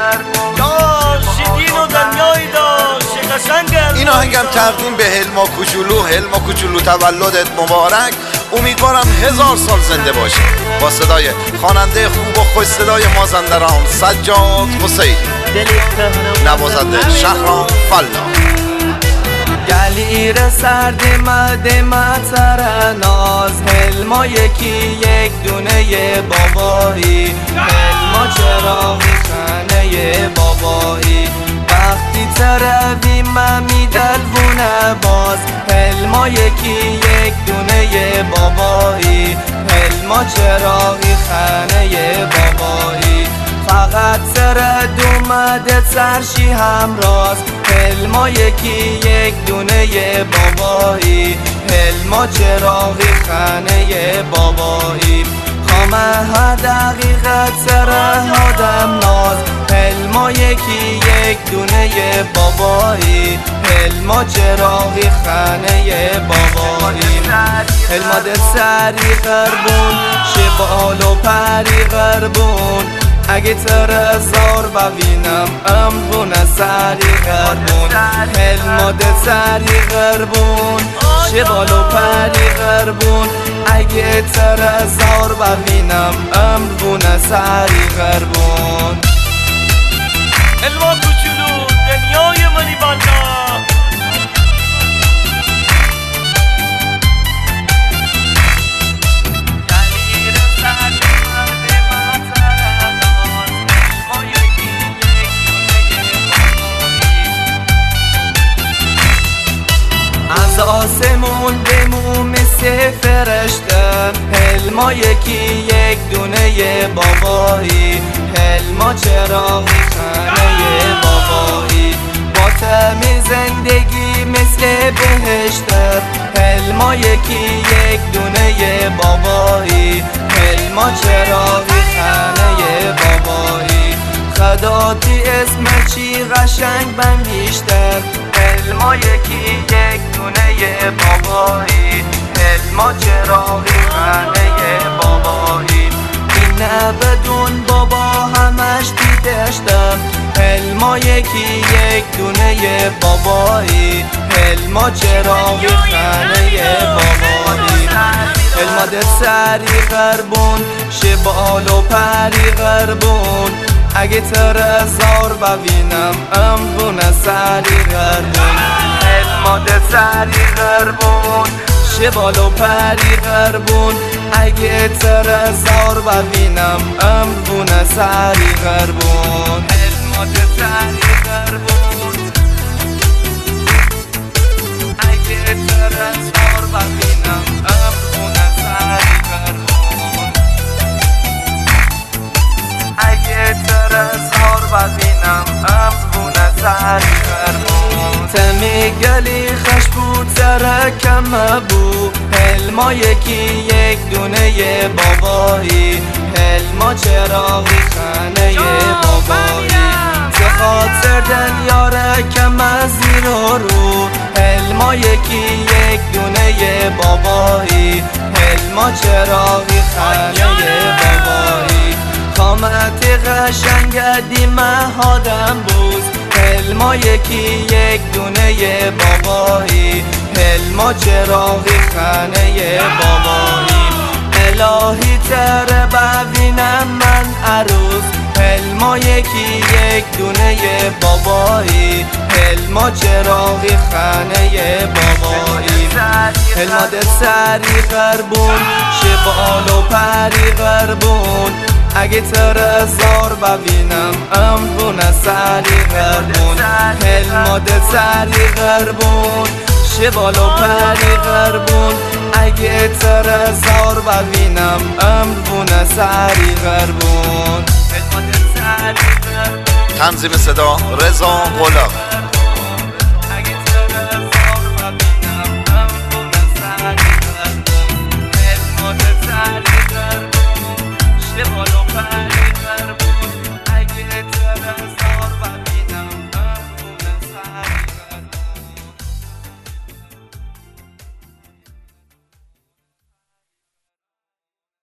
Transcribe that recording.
شیرین و دنیایی داشت قشنگم. این آهنگم تقدیم به هلما کوچولو تولدت مبارک. امیدوارم 1000 سال زنده باشی. با صدای خواننده خوب و خوش صدای مازندران سجاد حسین، نوازنده شهرام فلا. گلیر سرد مد ترناز، هلما یکی یک دونه بابایی، هلما چراغی خانه بابایی. وقتی تروی من میدلونه باز، هلما یکی یک دونه بابایی، هلما چراغی خانه بابایی. فقط سرد اومده ترشی همراز، هلما یکی یک دونه بابایی، هلما چراغی خانه بابایی. خامه دقیقه سره آدم ناز، هلما یکی یک دونه بابایی، هلما چراغی خانه بابایی. هلما دل سری غربون، شبال و پری غربون، اگه تر زار ببینم امرونه سری غربون. هلما دل سری غربون، شبال و پری غربون، اگه تر زار ببینم امرونه سری غربون. هلما کوچولو دنیای منی بالا. از آسمون بمون مثل فرشته، هلما یکی یک دونه بابایی، هلما چراغی خانه بابایی. با طعم زندگی مثل بهشته، هلما یکی یک دونه بابایی، هلما چراغی خانه بابایی. خداتی اسم چی قشنگ بنوشته، هلما یکی یک دونه بابایی، هلما چراغی خانه بابایی. این نه بدون بابا همش دیدشتم، هلما یکی یک دونه بابایی، هلما چراغی خانه بابایی. هلما دل سری غربون، شبال و پری غربون، اگه تر زار ببینم امرونه سری غربون. هلما دل سری غربون، شبال و پری غربون، اگه تر زار ببینم امرونه سری غربون. هلما دل سری غربون، اگه تر زار ببینم امرونه سری غربون، اگه تر زار ببینم امرونه سری غربون. تمی گلی خش بود سر کم بود، هلما یکی یک دونه بابایی، هلما چراغی خانه بابایی. چه خاطر دل یاره کم از زیر و رو، هلما یکی یک دونه بابایی، هلما چراغی خانه بابایی. قامت قشنگ دیمه آدم بود، هلما یکی یک دونه بابایی، هلما چراغی خانه بابایی. الهی تر ببینم من عروس، هلما یکی یک دونه بابایی، هلما چراغی خانه بابایی. هلما دل سری غربون، شبال و پری غربون، اگه تر زار ببینم امرونه سری غربون. هلما دل سری غربون، شبال و پری غربون، اگه تر زار ببینم امرونه سری غربون. تنظیم صدا رضا غلامی.